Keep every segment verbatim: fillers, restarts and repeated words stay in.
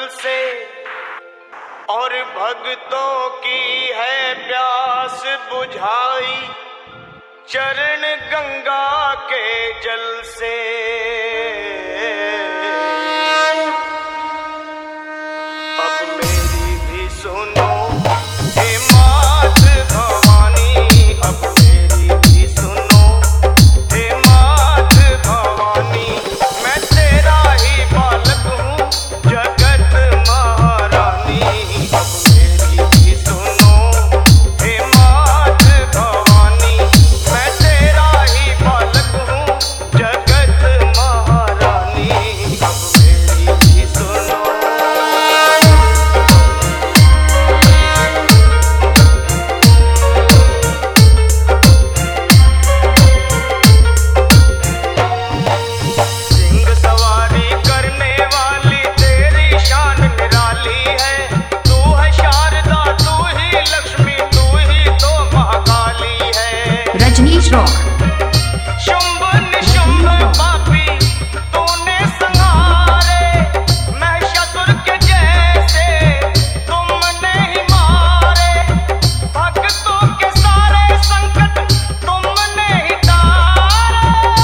से और भक्तों की है प्यास बुझाई चरण गंगा के जल से। अब मेरी भी सुनो हे मात भवानी, अब मेरी भी सुनो हे मात भवानी। मैं तेरा ही बालक हूँ जगत महारानी। अब मेरी भी सुनो हे मात भवानी, मैं तेरा ही बालक हूँ जगत महारानी। अब मेरी भी सुनो। सिंह सवारी करने वाली तेरी शान निराली है। तू है शारदा, तू ही लक्ष्मी, तू ही तो महाकाली है। रजनीश रॉक। शुंभ निशुंभ पापी तूने संहारे, महिषासुर के जैसे तुमने ही मारे। भक्तों के सारे संकट तुमने ही तारे।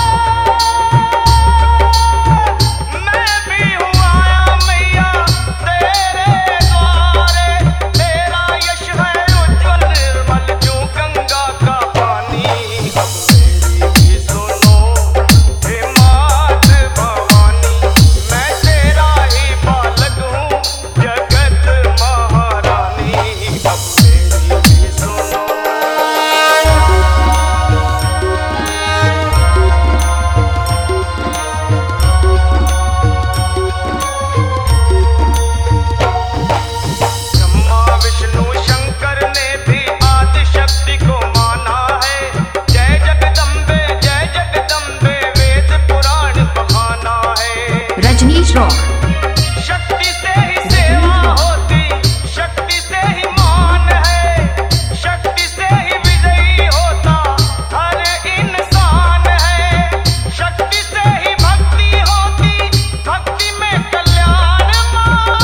मैं भी हूँ आया मैया तेरे द्वारे। तेरा यश है उज्ज्वल निर्मल जो गंगा का पानी। अब मेरी भी सुनो हे मात भवानी, मैं तेरा ही बालक हूँ जगत महारानी। अब मेरी भी सुनो। ब्रह्मा विष्णु शंकर ने भी आदि शक्ति को माना है। जय जगदम्बे जय जगदम्बे वेद पुराण बखाना है। रजनीश रॉक। शक्ति से ही सेवा होती, शक्ति से ही मान है, शक्ति से ही विजयी होता हर इंसान है। शक्ति से ही भक्ति होती, भक्ति में कल्याण माँ।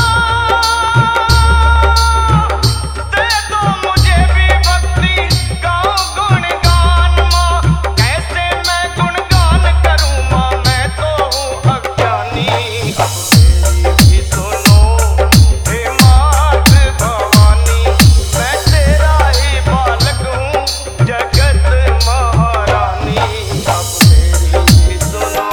दे दो मुझे भी भक्ति, गाओ गुणगान माँ। कैसे मैं गुणगान करूँ माँ, मैं तो हूँ अज्ञानी। अब मेरी भी सुनो हे मात भवानी, मैं तेरा ही बालक हूँ जगत महारानी। अब मेरी भी सुनो।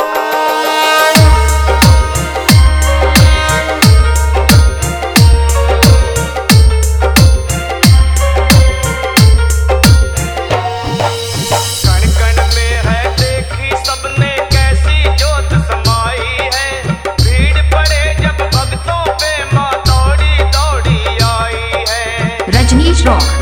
कण कण में है देखी सबने कैसी ज्योत समाई है। भीड़ पड़े जब भक्तों पे माँ दौड़ी दौड़ी आई है। रजनीश रॉक।